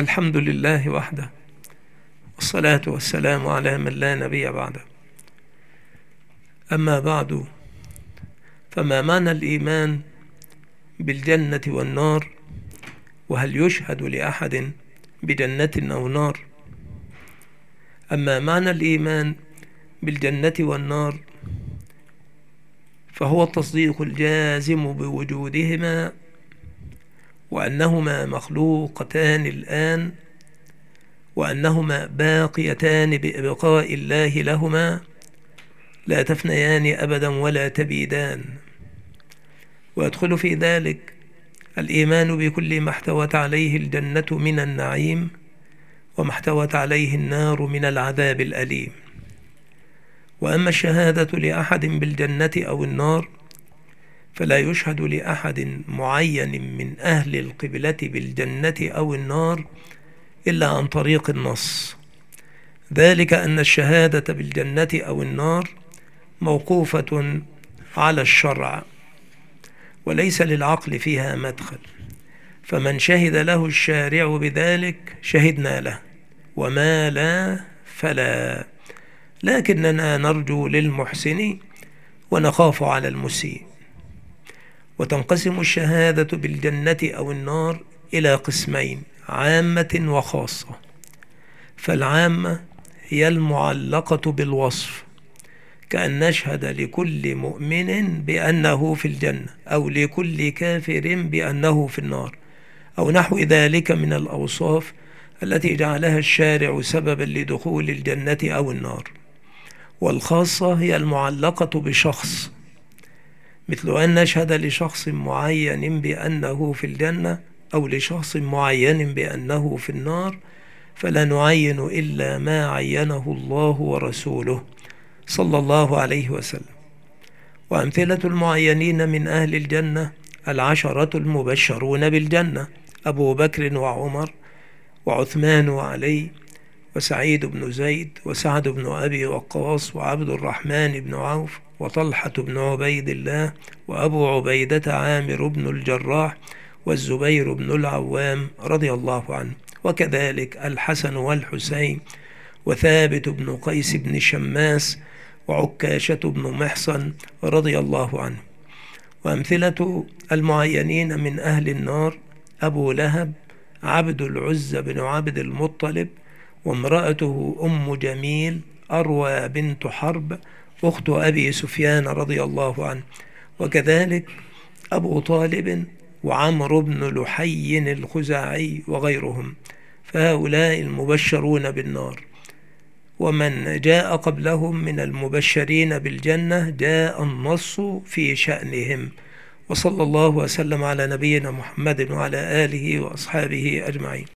الحمد لله وحده، والصلاة والسلام على من لا نبي بعده. أما بعد، فما معنى الإيمان بالجنة والنار؟ وهل يشهد لأحد بجنة أو نار؟ أما معنى الإيمان بالجنة والنار فهو التصديق الجازم بوجودهما، وأنهما مخلوقتان الآن، وأنهما باقيتان بإبقاء الله لهما، لا تفنيان أبدا ولا تبيدان. ويدخل في ذلك الإيمان بكل ما احتوت عليه الجنة من النعيم، وما احتوت عليه النار من العذاب الأليم. وأما الشهادة لأحد بالجنة أو النار فلا يشهد لأحد معين من أهل القبلة بالجنة أو النار إلا عن طريق النص، ذلك أن الشهادة بالجنة أو النار موقوفة على الشرع، وليس للعقل فيها مدخل، فمن شهد له الشارع بذلك شهدنا له، وما لا فلا، لكننا نرجو للمحسن ونخاف على المسيء. وتنقسم الشهادة بالجنة أو النار إلى قسمين: عامة وخاصة. فالعامة هي المعلقة بالوصف، كأن نشهد لكل مؤمن بأنه في الجنة، أو لكل كافر بأنه في النار، أو نحو ذلك من الأوصاف التي جعلها الشارع سببا لدخول الجنة أو النار. والخاصة هي المعلقة بشخص، مثل أن نشهد لشخص معين بأنه في الجنة أو لشخص معين بأنه في النار، فلا نعين إلا ما عينه الله ورسوله صلى الله عليه وسلم. وأمثلة المعينين من أهل الجنة 10 المبشرون بالجنة: أبو بكر وعمر وعثمان وعلي وسعيد بن زيد وسعد بن أبي وقاص وعبد الرحمن بن عوف وطلحة بن عبيد الله وأبو عبيدة عامر بن الجراح والزبير بن العوام رضي الله عنه، وكذلك الحسن والحسين وثابت بن قيس بن شماس وعكاشة بن محصن رضي الله عنه. وأمثلة المعينين من أهل النار: أبو لهب، عبد العزى بن عبد المطلب، وامرأته أم جميل أروى بنت حرب أخت أبي سفيان رضي الله عنه، وكذلك أبو طالب وعمرو بن لحي الخزاعي وغيرهم، فهؤلاء المبشرون بالنار. ومن جاء قبلهم من المبشرين بالجنة جاء النص في شأنهم. وصلى الله وسلم على نبينا محمد وعلى آله وأصحابه أجمعين.